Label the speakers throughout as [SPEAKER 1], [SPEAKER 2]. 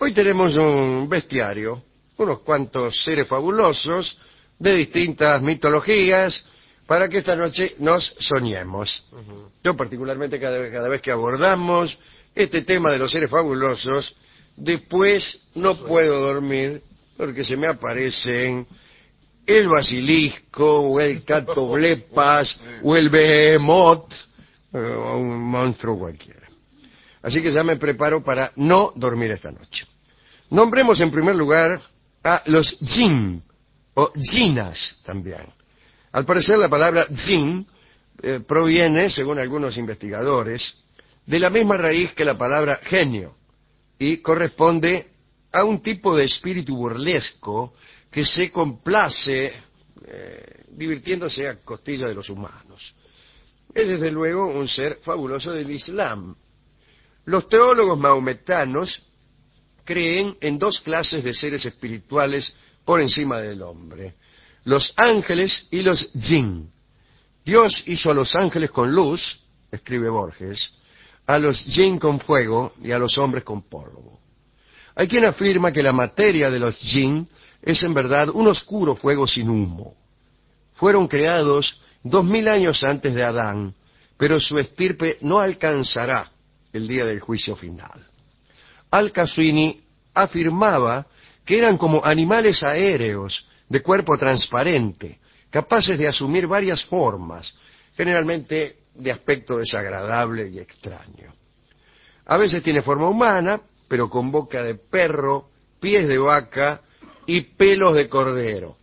[SPEAKER 1] Hoy tenemos un bestiario, unos cuantos seres fabulosos de distintas mitologías, para que esta noche nos soñemos. Yo particularmente cada vez que abordamos este tema de los seres fabulosos, después no puedo dormir porque se me aparecen el basilisco, o el catoblepas, o el behemoth, o un monstruo cualquiera. Así que ya me preparo para no dormir esta noche. Nombremos en primer lugar a los jinn, o jinas también. Al parecer la palabra jinn proviene, según algunos investigadores, de la misma raíz que la palabra genio, y corresponde a un tipo de espíritu burlesco que se complace divirtiéndose a costilla de los humanos. Es desde luego un ser fabuloso del Islam. Los teólogos mahometanos creen en dos clases de seres espirituales por encima del hombre: los ángeles y los jinn. Dios hizo a los ángeles con luz, escribe Borges, a los jinn con fuego y a los hombres con polvo. Hay quien afirma que la materia de los jinn es en verdad un oscuro fuego sin humo. Fueron creados 2000 años antes de Adán, pero su estirpe no alcanzará el día del juicio final. Al-Qaswini afirmaba que eran como animales aéreos de cuerpo transparente, capaces de asumir varias formas, generalmente de aspecto desagradable y extraño. A veces tiene forma humana, pero con boca de perro, pies de vaca y pelos de cordero.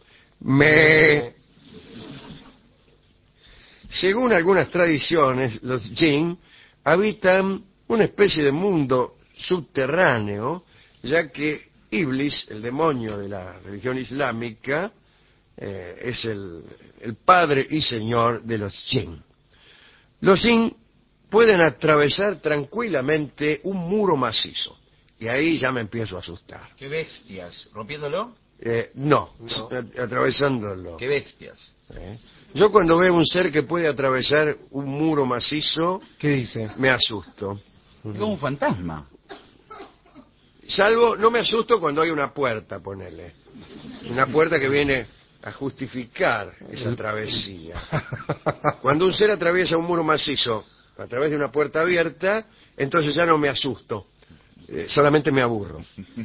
[SPEAKER 1] Según algunas tradiciones, los jinn habitan una especie de mundo subterráneo, ya que Iblis, el demonio de la religión islámica, es el padre y señor de los jinn. Los jinn pueden atravesar tranquilamente un muro macizo, y ahí ya me empiezo a asustar.
[SPEAKER 2] ¿Qué bestias? ¿Rompiéndolo?
[SPEAKER 1] No, atravesándolo.
[SPEAKER 2] ¿Qué bestias?
[SPEAKER 1] Yo cuando veo un ser que puede atravesar un muro macizo,
[SPEAKER 3] ¿Qué dice?
[SPEAKER 1] me asusto.
[SPEAKER 2] Es como un fantasma.
[SPEAKER 1] Salvo, no me asusto cuando hay una puerta, ponele. Una puerta que viene a justificar esa travesía. Cuando un ser atraviesa un muro macizo a través de una puerta abierta, entonces ya no me asusto. Solamente me aburro.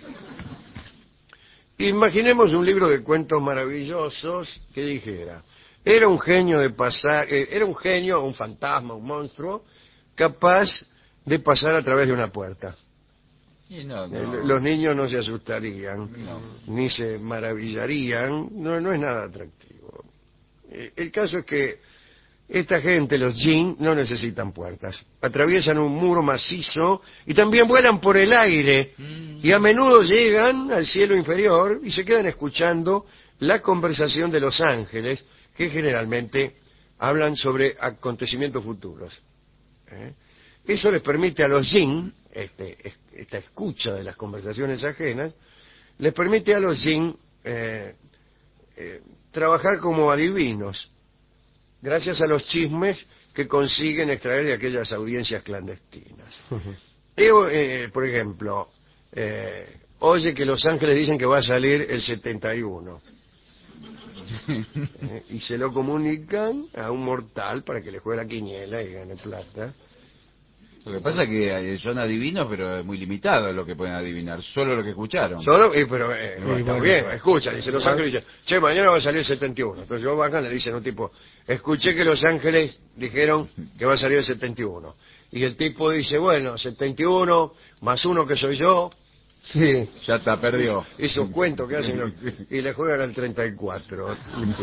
[SPEAKER 1] Imaginemos un libro de cuentos maravillosos que dijera: era un genio era un genio, un fantasma, un monstruo, capaz de pasar a través de una puerta. Los niños no se asustarían, ni se maravillarían, no es nada atractivo. El caso es que esta gente, los jinn, no necesitan puertas. Atraviesan un muro macizo y también vuelan por el aire, y a menudo llegan al cielo inferior y se quedan escuchando la conversación de los ángeles, que generalmente hablan sobre acontecimientos futuros. Eso les permite a los jinn, esta escucha de las conversaciones ajenas, les permite a los jinn trabajar como adivinos, gracias a los chismes que consiguen extraer de aquellas audiencias clandestinas. Por ejemplo, oye que los ángeles dicen que va a salir el 71. Y se lo comunican a un mortal para que le juegue la quiniela y gane plata.
[SPEAKER 2] Lo que pasa es que son adivinos, pero es muy limitado lo que pueden adivinar, solo lo que escucharon.
[SPEAKER 1] Pero está bien, escucha, dice los ángeles, dicen, che, mañana va a salir el 71. Entonces vos bajan, le dicen a un tipo, escuché que los ángeles dijeron que va a salir el 71. Y el tipo dice, bueno, 71 más uno que soy yo.
[SPEAKER 3] Sí.
[SPEAKER 2] Ya está, perdió.
[SPEAKER 1] Esos cuentos que hacen y le juegan al 34.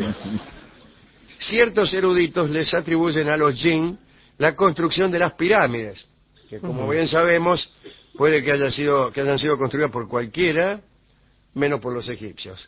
[SPEAKER 1] Ciertos eruditos les atribuyen a los jinn la construcción de las pirámides, que como bien sabemos puede que hayan sido construidas por cualquiera menos por los egipcios.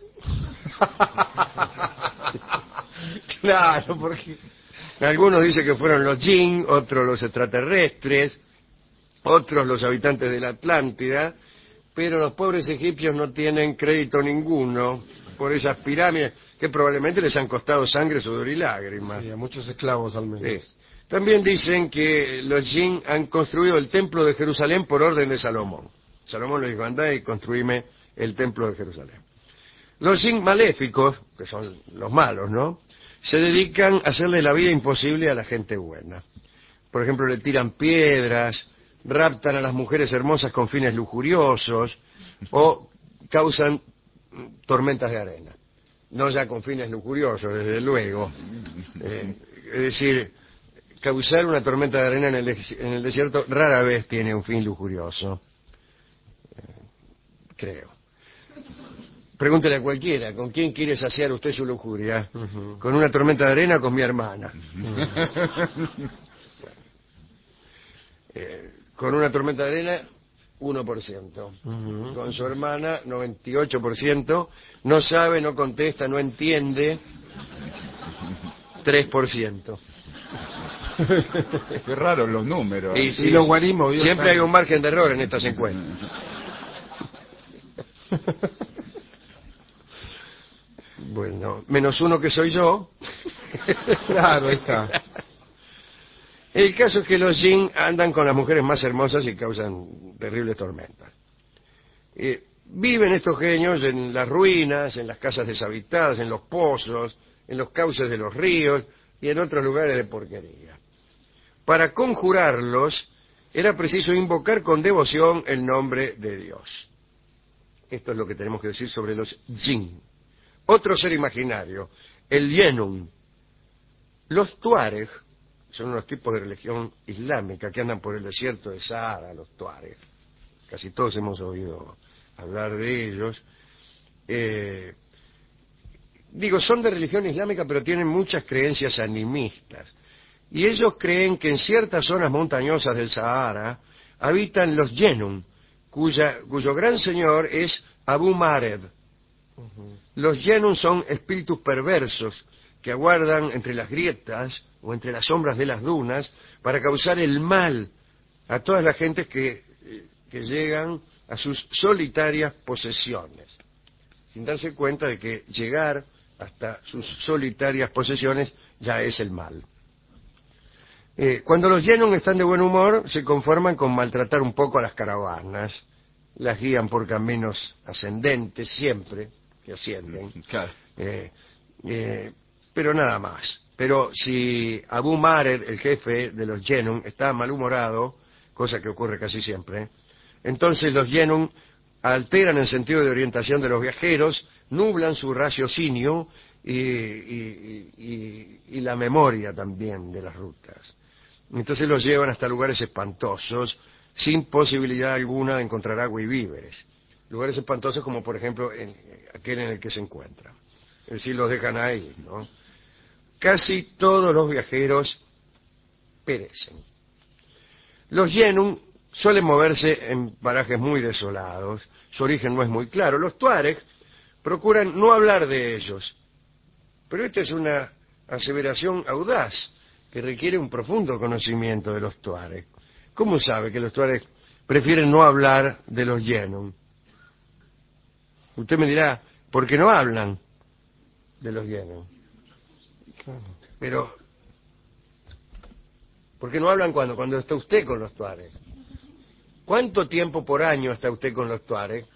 [SPEAKER 3] Claro, porque
[SPEAKER 1] algunos dicen que fueron los jinn, otros los extraterrestres, otros los habitantes de la Atlántida, pero los pobres egipcios no tienen crédito ninguno por esas pirámides que probablemente les han costado sangre, sudor y lágrimas.
[SPEAKER 3] Sí, a muchos esclavos al menos.
[SPEAKER 1] Sí. También dicen que los jinn han construido el templo de Jerusalén por orden de Salomón. Salomón le dijo, andá y construíme el templo de Jerusalén. Los jinn maléficos, que son los malos, ¿no?, se dedican a hacerle la vida imposible a la gente buena. Por ejemplo, le tiran piedras, raptan a las mujeres hermosas con fines lujuriosos o causan tormentas de arena. No ya con fines lujuriosos, desde luego. Es decir, causar una tormenta de arena en el desierto rara vez tiene un fin lujurioso. Creo. Pregúntele a cualquiera, ¿con quién quiere saciar usted su lujuria? ¿Con una tormenta de arena o con mi hermana? Con una tormenta de arena, 1%. Con su hermana, 98%. No sabe, no contesta, no entiende, 3%.
[SPEAKER 2] Qué raros los números.
[SPEAKER 1] Y, sí,
[SPEAKER 3] Y los guarismos.
[SPEAKER 1] siempre hay un margen de error en estas encuestas. Bueno, menos uno que soy yo.
[SPEAKER 3] Claro, ahí está.
[SPEAKER 1] El caso es que los jinn andan con las mujeres más hermosas y causan terribles tormentas. Viven estos genios en las ruinas, en las casas deshabitadas, en los pozos, en los cauces de los ríos y en otros lugares de porquería. Para conjurarlos era preciso invocar con devoción el nombre de Dios. Esto es lo que tenemos que decir sobre los jinn. Otro ser imaginario, el Yenun. Los Tuareg son unos tipos de religión islámica que andan por el desierto de Sahara, los Tuareg. Casi todos hemos oído hablar de ellos. Son de religión islámica, pero tienen muchas creencias animistas. Y ellos creen que en ciertas zonas montañosas del Sahara habitan los Yenun, cuyo gran señor es Abu Mared. Los Yenun son espíritus perversos que aguardan entre las grietas o entre las sombras de las dunas para causar el mal a todas las gentes que llegan a sus solitarias posesiones, sin darse cuenta de que llegar hasta sus solitarias posesiones ya es el mal. Cuando los Yenun están de buen humor, se conforman con maltratar un poco a las caravanas, las guían por caminos ascendentes siempre, que ascienden,
[SPEAKER 2] Claro.
[SPEAKER 1] pero nada más. Pero si Abu Mared, el jefe de los Yenun, está malhumorado, cosa que ocurre casi siempre, entonces los Yenun alteran el sentido de orientación de los viajeros, nublan su raciocinio y la memoria también de las rutas. Entonces los llevan hasta lugares espantosos, sin posibilidad alguna de encontrar agua y víveres. Lugares espantosos como, por ejemplo, aquel en el que se encuentran. Es decir, los dejan ahí, ¿no? Casi todos los viajeros perecen. Los Yenun suelen moverse en parajes muy desolados. Su origen no es muy claro. Los Tuareg procuran no hablar de ellos. Pero esta es una aseveración audaz que requiere un profundo conocimiento de los Tuareg. ¿Cómo sabe que los Tuareg prefieren no hablar de los Yenun? Usted me dirá, ¿por qué no hablan de los Yenun? Pero, ¿por qué no hablan cuando? Cuando está usted con los Tuareg. ¿Cuánto tiempo por año está usted con los Tuareg?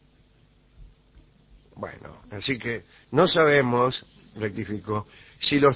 [SPEAKER 1] Bueno, así que no sabemos, rectifico, si los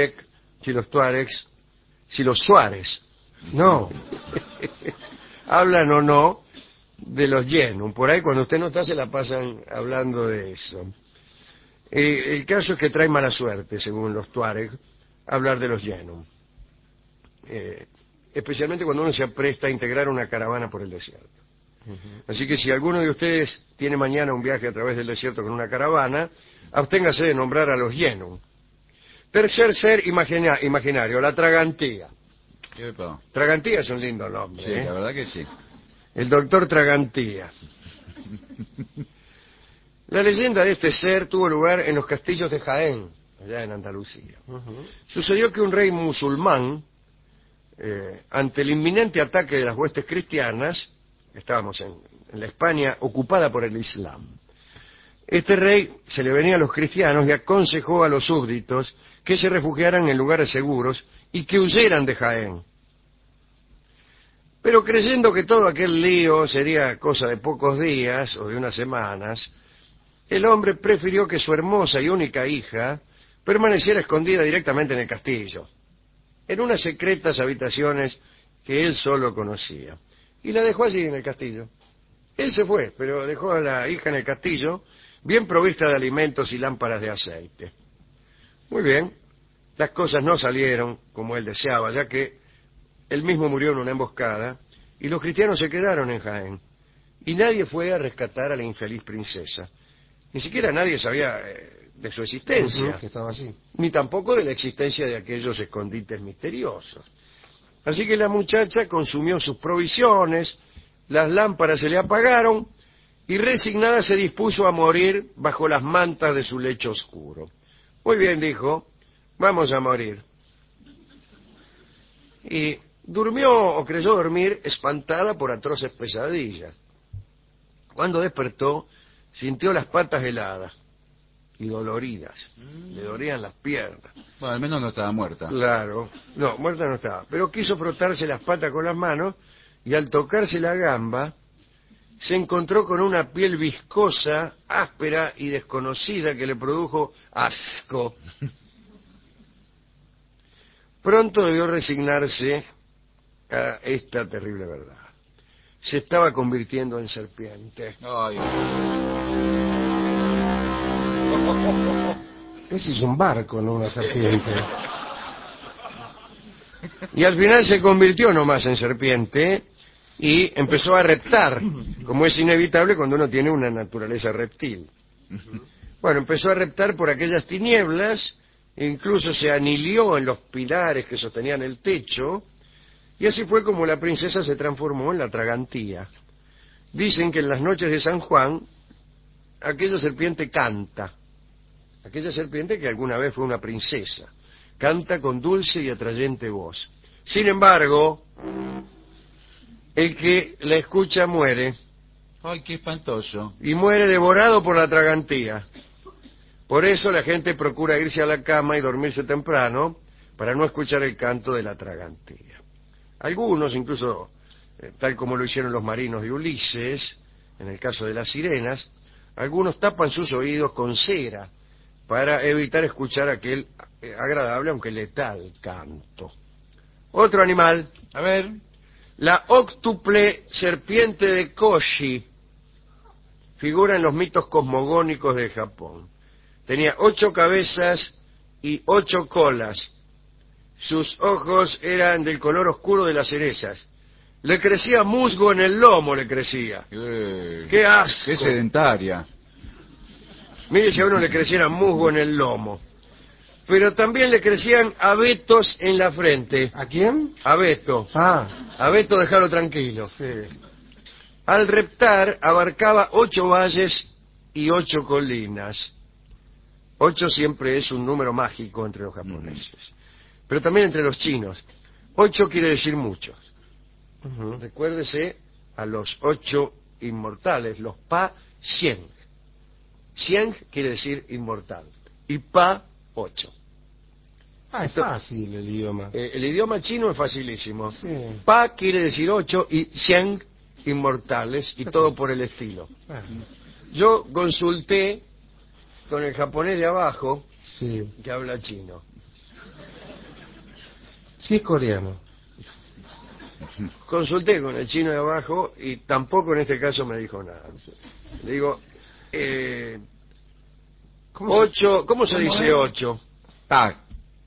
[SPEAKER 1] Suárez, no, hablan o no de los Yenun. Por ahí cuando usted no está se la pasan hablando de eso. El caso es que trae mala suerte, según los Tuareg, hablar de los Yenun. Especialmente cuando uno se apresta a integrar una caravana por el desierto. Así que si alguno de ustedes tiene mañana un viaje a través del desierto con una caravana, absténgase de nombrar a los Yenun. Tercer ser imaginario, la Tragantía.
[SPEAKER 2] Epa.
[SPEAKER 1] Tragantía es un lindo nombre.
[SPEAKER 2] Sí, la verdad que sí.
[SPEAKER 1] El doctor Tragantía. La leyenda de este ser tuvo lugar en los castillos de Jaén, allá en Andalucía. Sucedió que un rey musulmán, ante el inminente ataque de las huestes cristianas, estábamos en la España ocupada por el Islam, este rey se le venía a los cristianos y aconsejó a los súbditos que se refugiaran en lugares seguros y que huyeran de Jaén. Pero creyendo que todo aquel lío sería cosa de pocos días o de unas semanas, el hombre prefirió que su hermosa y única hija permaneciera escondida directamente en el castillo, en unas secretas habitaciones que él solo conocía. Y la dejó allí en el castillo. Él se fue, pero dejó a la hija en el castillo, bien provista de alimentos y lámparas de aceite. Muy bien, las cosas no salieron como él deseaba, ya que él mismo murió en una emboscada y los cristianos se quedaron en Jaén. Y nadie fue a rescatar a la infeliz princesa. Ni siquiera nadie sabía de su existencia,
[SPEAKER 3] Que estaba así.
[SPEAKER 1] ni tampoco de la existencia de aquellos escondites misteriosos. Así que la muchacha consumió sus provisiones, las lámparas se le apagaron y resignada se dispuso a morir bajo las mantas de su lecho oscuro. Muy bien, dijo, vamos a morir. Y durmió o creyó dormir espantada por atroces pesadillas. Cuando despertó, sintió las patas heladas y doloridas. Le dolían las piernas.
[SPEAKER 2] Bueno, al menos no estaba muerta.
[SPEAKER 1] Claro, no, muerta no estaba. Pero quiso frotarse las patas con las manos y al tocarse la gamba se encontró con una piel viscosa, áspera y desconocida que le produjo asco. Pronto debió resignarse a esta terrible verdad. Se estaba convirtiendo en serpiente.
[SPEAKER 2] Ay,
[SPEAKER 3] Ese es un barco, no una serpiente.
[SPEAKER 1] Y al final se convirtió nomás en serpiente y empezó a reptar, como es inevitable cuando uno tiene una naturaleza reptil. Bueno, empezó a reptar por aquellas tinieblas, incluso se anilió en los pilares que sostenían el techo, y así fue como la princesa se transformó en la Tragantía. Dicen que en las noches de San Juan, aquella serpiente canta, aquella serpiente que alguna vez fue una princesa, canta con dulce y atrayente voz. Sin embargo, el que la escucha muere,
[SPEAKER 2] ay, qué espantoso.
[SPEAKER 1] y muere devorado por la Tragantía. Por eso la gente procura irse a la cama y dormirse temprano para no escuchar el canto de la Tragantía. Algunos, incluso tal como lo hicieron los marinos de Ulises, en el caso de las sirenas, algunos tapan sus oídos con cera para evitar escuchar aquel agradable aunque letal canto. Otro animal,
[SPEAKER 2] A ver.
[SPEAKER 1] la óctuple serpiente de Koshi, figura en los mitos cosmogónicos de Japón. Tenía 8 cabezas y 8 colas. Sus ojos eran del color oscuro de las cerezas. Le crecía musgo en el lomo, le crecía. ¡Qué asco!
[SPEAKER 2] Qué sedentaria.
[SPEAKER 1] Mire si a uno le creciera musgo en el lomo. Pero también le crecían abetos en la frente.
[SPEAKER 3] ¿A quién?
[SPEAKER 1] Abeto. Abeto, déjalo tranquilo.
[SPEAKER 3] Sí.
[SPEAKER 1] Al reptar abarcaba 8 valles y 8 colinas. 8 siempre es un número mágico entre los japoneses. Pero también entre los chinos. 8 quiere decir muchos. Recuérdese a los 8 inmortales, los Pa Xieng. Xieng quiere decir inmortal. Y Pa, 8.
[SPEAKER 3] Es fácil el idioma.
[SPEAKER 1] El idioma chino es facilísimo.
[SPEAKER 3] Sí.
[SPEAKER 1] Pa quiere decir 8 y Xieng, inmortales, y todo por el estilo. Yo consulté con el japonés de abajo,
[SPEAKER 3] Sí.
[SPEAKER 1] que habla chino.
[SPEAKER 3] Sí, es coreano.
[SPEAKER 1] Consulté con el chino de abajo y tampoco en este caso me dijo nada. Le digo, ¿cómo se dice 8?
[SPEAKER 2] Tac.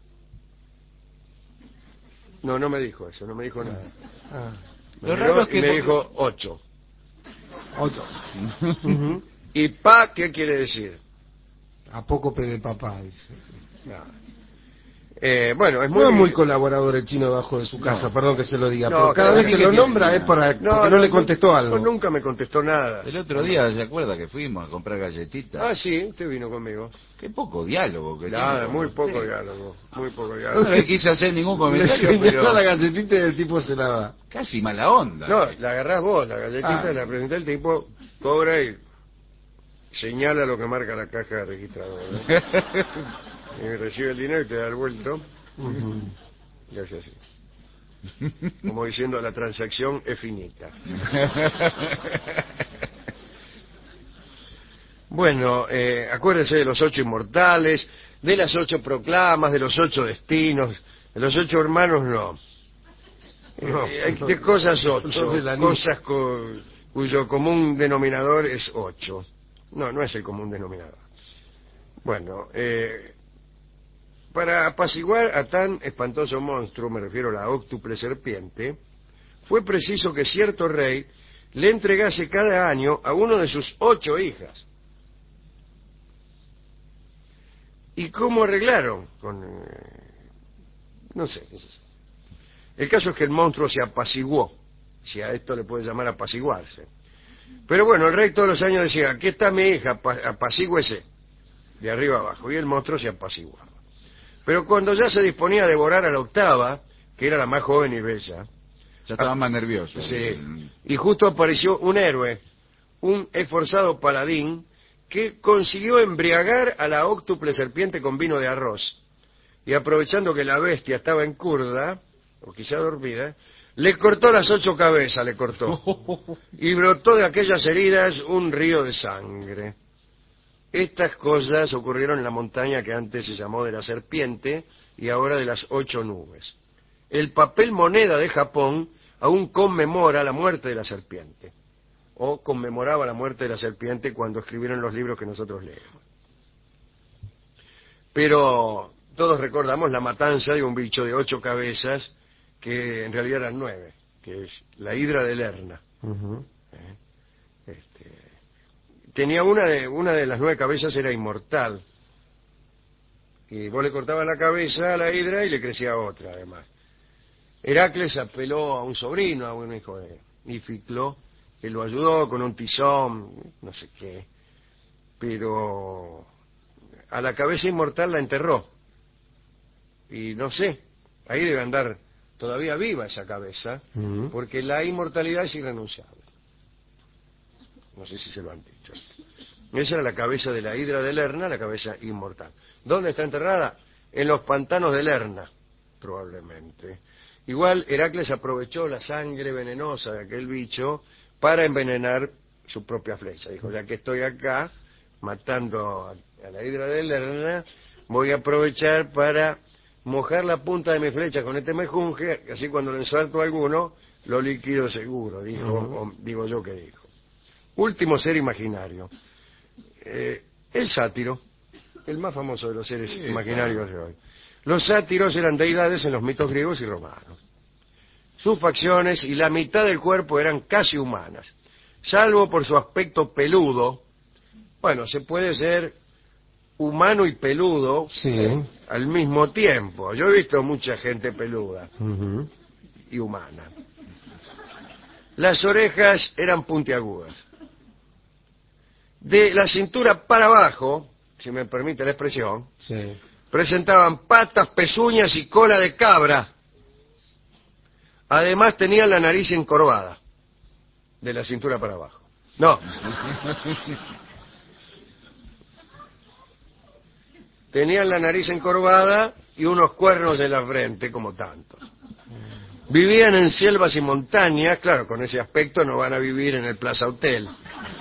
[SPEAKER 1] No, no me dijo eso, no me dijo nada. Me
[SPEAKER 2] Lo
[SPEAKER 1] miró
[SPEAKER 2] raro es
[SPEAKER 1] y
[SPEAKER 2] que
[SPEAKER 1] me
[SPEAKER 2] porque-
[SPEAKER 1] dijo 8.
[SPEAKER 3] 8.
[SPEAKER 1] ¿Y pa qué quiere decir?
[SPEAKER 3] A poco pe de papá, dice.
[SPEAKER 1] No. Bueno, es
[SPEAKER 3] No es muy
[SPEAKER 1] muy...
[SPEAKER 3] colaborador el chino debajo de su casa, perdón que se lo diga,
[SPEAKER 1] No,
[SPEAKER 3] pero cada
[SPEAKER 1] claro,
[SPEAKER 3] vez que
[SPEAKER 2] ¿qué
[SPEAKER 3] lo
[SPEAKER 2] tiene?
[SPEAKER 3] nombra es porque no le contestó algo.
[SPEAKER 1] No, nunca me contestó nada.
[SPEAKER 2] El otro día, ¿se acuerda que fuimos a comprar galletitas?
[SPEAKER 1] Ah, sí, usted vino conmigo.
[SPEAKER 2] Qué poco diálogo que
[SPEAKER 1] Nada,
[SPEAKER 2] tiene
[SPEAKER 1] muy
[SPEAKER 2] con
[SPEAKER 1] poco
[SPEAKER 2] usted.
[SPEAKER 1] diálogo, muy poco
[SPEAKER 2] No
[SPEAKER 1] diálogo.
[SPEAKER 2] le quise hacer ningún
[SPEAKER 3] Le
[SPEAKER 2] comentario,
[SPEAKER 3] señaló
[SPEAKER 2] pero
[SPEAKER 3] la galletita y el tipo se la da.
[SPEAKER 2] casi mala onda.
[SPEAKER 1] No, la agarrás vos, la galletita,
[SPEAKER 3] Ah.
[SPEAKER 1] la presenta el tipo, cobra y señala lo que marca la caja registradora. Y recibe el dinero y te da el vuelto. Y hace así. Como diciendo, la transacción es finita. Bueno, acuérdense de los 8 inmortales, de las 8 proclamas, de los 8 destinos, de los 8 hermanos no. De cosas 8, cosas cuyo común denominador es 8. No, no es el común denominador. Bueno, para apaciguar a tan espantoso monstruo, me refiero a la óctuple serpiente, fue preciso que cierto rey le entregase cada año a uno de sus 8 hijas. ¿Y cómo arreglaron? No sé. El caso es que el monstruo se apaciguó, si a esto le puede llamar apaciguarse. Pero bueno, el rey todos los años decía, aquí está mi hija, apacígüese, de arriba abajo, y el monstruo se apaciguaba. Pero cuando ya se disponía a devorar a la octava, que era la más joven y bella,
[SPEAKER 2] ya estaba más nervioso.
[SPEAKER 1] Sí, y justo apareció un héroe, un esforzado paladín, que consiguió embriagar a la óctuple serpiente con vino de arroz, y aprovechando que la bestia estaba encurda, o quizá dormida, le cortó las 8 cabezas, le cortó, y brotó de aquellas heridas un río de sangre. Estas cosas ocurrieron en la montaña que antes se llamó de la serpiente y ahora de las 8 nubes. El papel moneda de Japón aún conmemora la muerte de la serpiente, o conmemoraba la muerte de la serpiente cuando escribieron los libros que nosotros leemos. Pero todos recordamos la matanza de un bicho de 8 cabezas, que en realidad eran 9, que es la hidra de Lerna. Tenía una de las 9 cabezas, era inmortal. Y vos le cortabas la cabeza a la hidra y le crecía otra, además. Heracles apeló a un sobrino, a un hijo de Íficlo, que lo ayudó con un tizón, no sé qué. Pero a la cabeza inmortal la enterró. Y no sé, ahí debe andar todavía viva esa cabeza, porque la inmortalidad es irrenunciable. No sé si se lo han dicho. Esa era la cabeza de la hidra de Lerna, la cabeza inmortal. ¿Dónde está enterrada? En los pantanos de Lerna, probablemente. Igual Heracles aprovechó la sangre venenosa de aquel bicho para envenenar su propia flecha. Dijo, ya que estoy acá matando a la hidra de Lerna, voy a aprovechar para mojar la punta de mi flecha con este mejunje, así cuando le ensarto a alguno, lo liquido seguro, dijo, o digo yo que dijo. Último ser imaginario. El sátiro, el más famoso de los seres imaginarios de hoy. Los sátiros eran deidades en los mitos griegos y romanos. Sus facciones y la mitad del cuerpo eran casi humanas, salvo por su aspecto peludo. Bueno, se puede ser humano y peludo al mismo tiempo. Yo he visto mucha gente peluda y humana. Las orejas eran puntiagudas. De la cintura para abajo, si me permite la expresión, presentaban patas, pezuñas y cola de cabra. Además tenían la nariz encorvada, de la cintura para abajo. No. Tenían la nariz encorvada y unos cuernos de la frente, como tantos. Vivían en selvas y montañas, claro, con ese aspecto no van a vivir en el Plaza Hotel.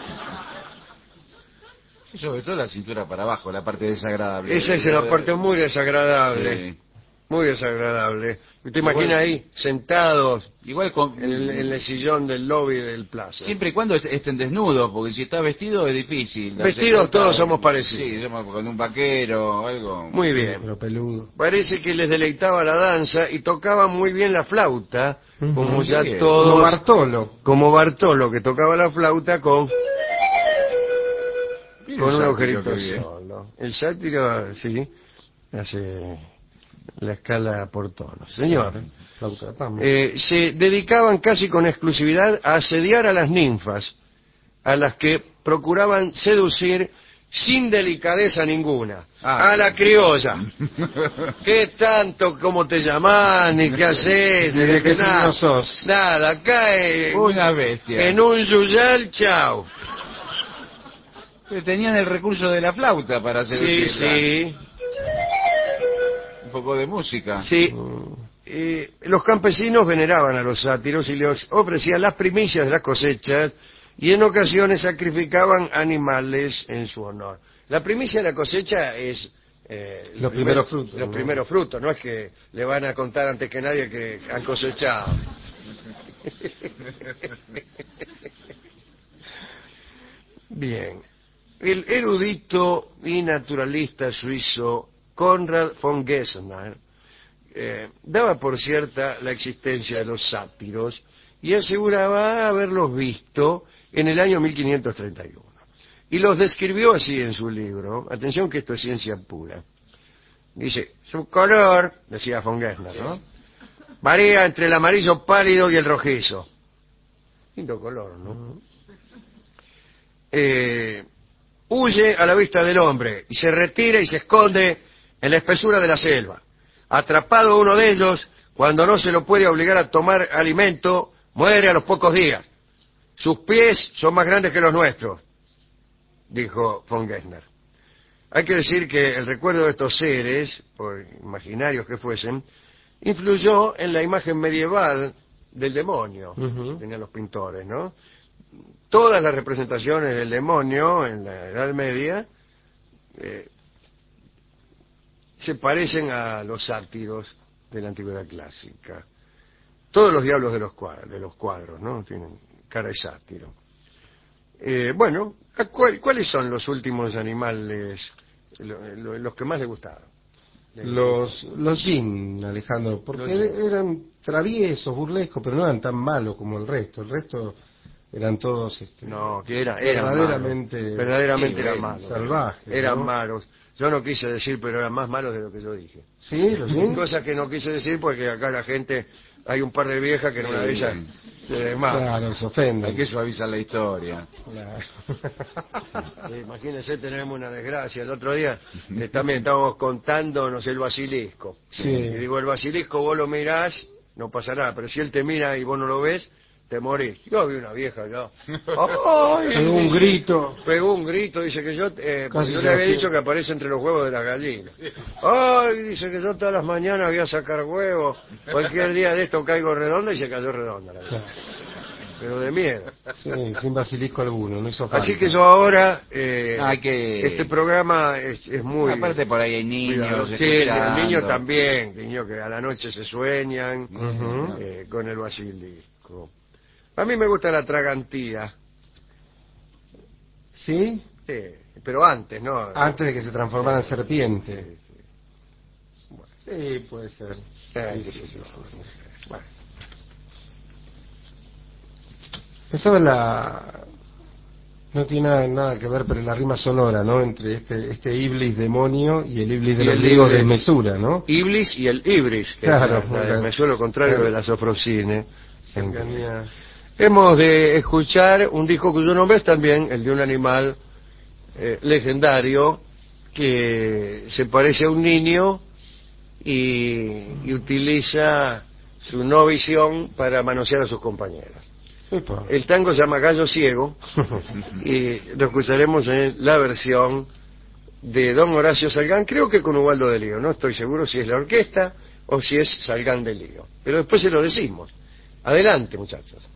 [SPEAKER 2] Sobre todo la cintura para abajo, la parte desagradable.
[SPEAKER 1] Esa es la parte muy desagradable. Sí. Muy desagradable. ¿Usted imagina ahí, sentados
[SPEAKER 2] igual con,
[SPEAKER 1] en el sillón del lobby del Plaza?
[SPEAKER 2] Siempre y cuando estén desnudos, porque si está vestido es difícil.
[SPEAKER 1] Vestidos todos somos parecidos.
[SPEAKER 2] Sí, somos con un vaquero o algo.
[SPEAKER 1] Muy bien.
[SPEAKER 3] Pero peludo.
[SPEAKER 1] Parece que les deleitaba la danza y tocaban muy bien la flauta, como ya todos...
[SPEAKER 3] Como Bartolo.
[SPEAKER 1] Como Bartolo, que tocaba la flauta con un agujerito solo. El sátiro, sí, hace la escala por tonos. Señor, se dedicaban casi con exclusividad a asediar a las ninfas, a las que procuraban seducir sin delicadeza ninguna. A la criolla. ¿Qué tanto, cómo te llamás, ni qué haces?
[SPEAKER 3] ¿De qué signo sos?
[SPEAKER 1] Nada, cae
[SPEAKER 2] una bestia.
[SPEAKER 1] En un yuyal, chao.
[SPEAKER 2] Tenían el recurso de la flauta para seducirla.
[SPEAKER 1] Sí.
[SPEAKER 2] Un poco de música.
[SPEAKER 1] Sí. los campesinos veneraban a los sátiros y les ofrecían las primicias de las cosechas y en ocasiones sacrificaban animales en su honor. La primicia de la cosecha es
[SPEAKER 3] Los primeros frutos,
[SPEAKER 1] Los
[SPEAKER 3] ¿no?
[SPEAKER 1] primeros frutos, no es que le van a contar antes que nadie que han cosechado. Bien. El erudito y naturalista suizo Konrad von Gessner daba por cierta la existencia de los sátiros y aseguraba haberlos visto en el año 1531. Y los describió así en su libro. Atención que esto es ciencia pura. Dice, su color, decía von Gessner, ¿no?, varía entre el amarillo pálido y el rojizo. Lindo color, ¿no? Huye a la vista del hombre y se retira y se esconde en la espesura de la selva. Atrapado uno de ellos, cuando no se lo puede obligar a tomar alimento, muere a los pocos días. Sus pies son más grandes que los nuestros, dijo von Gessner. Hay que decir que el recuerdo de estos seres, por imaginarios que fuesen, influyó en la imagen medieval del demonio, que tenían los pintores, ¿no? Todas las representaciones del demonio en la Edad Media se parecen a los sátiros de la antigüedad clásica. Todos los diablos de los cuadros, ¿no?, tienen cara de sátiro. Bueno, ¿cuáles son los últimos animales, los que más le gustaron?
[SPEAKER 3] Los jin, Alejandro, porque eran traviesos, burlescos, pero no eran tan malos como el resto. El resto eran todos
[SPEAKER 1] no, que eran
[SPEAKER 3] verdaderamente
[SPEAKER 1] eran malos,
[SPEAKER 3] salvajes,
[SPEAKER 1] eran
[SPEAKER 3] ¿no?
[SPEAKER 1] malos. Yo no quise decir, pero eran más malos de lo que yo dije.
[SPEAKER 3] ¿Sí? ¿Los jin?
[SPEAKER 1] Cosas que no quise decir porque acá la gente, hay un par de viejas que en una de ellas se desmayan.
[SPEAKER 3] Claro, se ofenden.
[SPEAKER 2] Hay que suavizar la historia.
[SPEAKER 3] Claro.
[SPEAKER 1] Imagínense, tenemos una desgracia. El otro día también estábamos contándonos el basilisco.
[SPEAKER 3] Sí.
[SPEAKER 1] Y digo, el basilisco vos lo mirás, no pasa nada, pero si él te mira y vos no lo ves, te morís. Yo vi una vieja ya. ¡Ay!
[SPEAKER 3] Pegó un grito.
[SPEAKER 1] Pegó un grito, dice que yo
[SPEAKER 3] Casi
[SPEAKER 1] yo
[SPEAKER 3] se
[SPEAKER 1] le había
[SPEAKER 3] lo
[SPEAKER 1] dicho que aparece entre los huevos de las gallinas. ¡Ay! Dice que yo todas las mañanas voy a sacar huevos. Cualquier día de esto caigo redonda, y se cayó redonda la vieja. Pero de miedo.
[SPEAKER 3] Sí, sin basilisco alguno, no hizo falta.
[SPEAKER 1] Así que yo ahora,
[SPEAKER 2] Hay que...
[SPEAKER 1] este programa es muy...
[SPEAKER 2] Aparte por ahí hay niños.
[SPEAKER 1] Sí, el
[SPEAKER 2] escuchando.
[SPEAKER 1] niño también, niños que a la noche se sueñan con el basilisco. A mí me gusta la tragantía.
[SPEAKER 3] ¿Sí?
[SPEAKER 1] Sí, pero antes, ¿no?
[SPEAKER 3] Antes de que se transformara en serpiente.
[SPEAKER 1] Sí, sí.
[SPEAKER 3] Sí, puede ser.
[SPEAKER 1] Sí. Bueno.
[SPEAKER 3] Pensaba en no tiene nada que ver, pero la rima sonora, ¿no?, entre este Iblis demonio y el Iblis de
[SPEAKER 1] Y
[SPEAKER 3] los
[SPEAKER 1] el
[SPEAKER 3] griegos de
[SPEAKER 1] Iblis.
[SPEAKER 3] Mesura, ¿no?
[SPEAKER 1] Iblis y el Ibris, que
[SPEAKER 3] Claro,
[SPEAKER 1] es la
[SPEAKER 3] claro.
[SPEAKER 1] me suelo contrario de la sofrosine.
[SPEAKER 3] Cercanía.
[SPEAKER 1] Hemos de escuchar un disco cuyo nombre es también el de un animal legendario que se parece a un niño y utiliza su no visión para manosear a sus compañeras.
[SPEAKER 3] Epa.
[SPEAKER 1] El tango se llama Gallo Ciego y lo escucharemos en la versión de don Horacio Salgán, creo que con Ubaldo de Lío, no estoy seguro si es la orquesta o si es Salgán de Lío, pero después se lo decimos. Adelante, muchachos.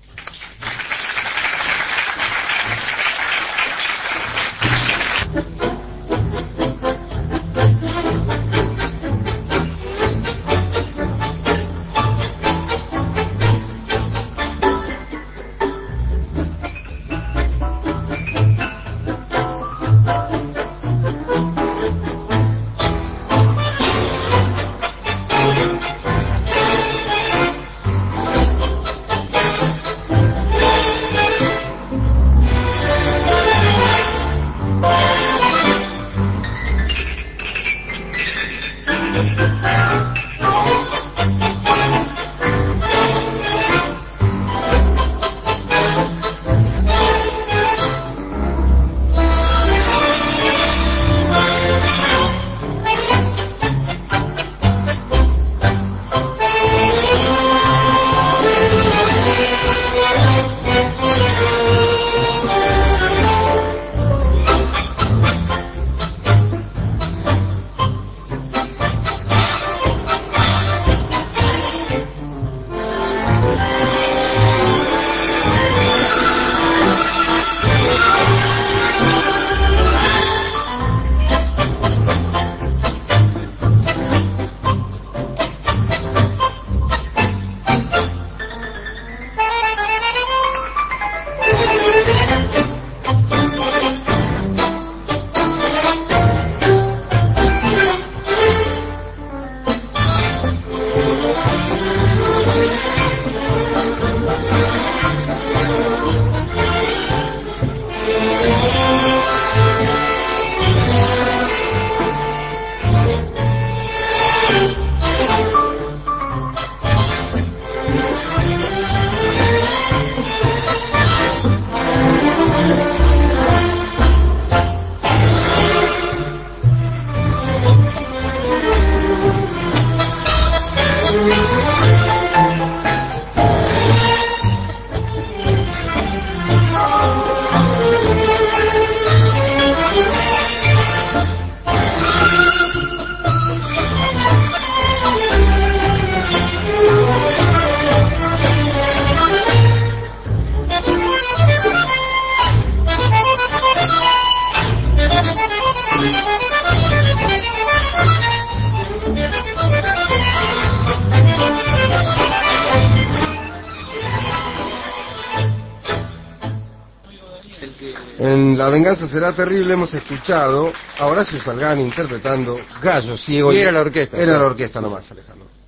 [SPEAKER 3] En La venganza será terrible hemos escuchado a Horacio Salgán interpretando Gallo Ciego.
[SPEAKER 1] Y era la orquesta.
[SPEAKER 3] Era la orquesta nomás, Alejandro.